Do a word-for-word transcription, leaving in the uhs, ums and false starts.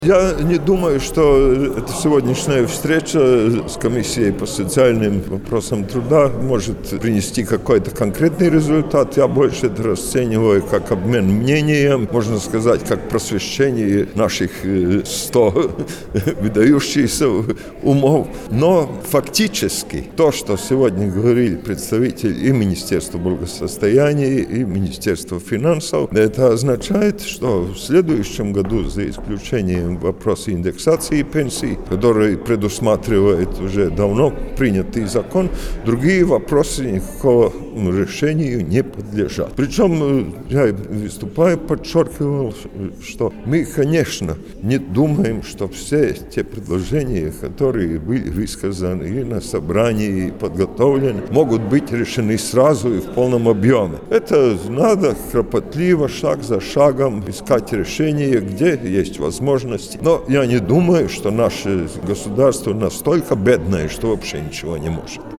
Я не думаю, что эта сегодняшняя встреча с комиссией по социальным вопросам труда может принести какой-то конкретный результат. Я больше это расцениваю как обмен мнением, можно сказать, как просвещение наших сто выдающихся умов. Но фактически то, что сегодня говорили представители и Министерства благосостояния, и Министерства финансов, это означает, что в следующем году, за исключением вопросы индексации пенсий, который предусматривает уже давно принятый закон, другие вопросы никакого решению не подлежат. Причем я выступаю, подчеркивал, что мы, конечно, не думаем, что все те предложения, которые были высказаны и на собрании, и подготовлены, могут быть решены сразу и в полном объеме. Это надо кропотливо, шаг за шагом искать решения, где есть возможность. Но я не думаю, что наше государство настолько бедное, что вообще ничего не может.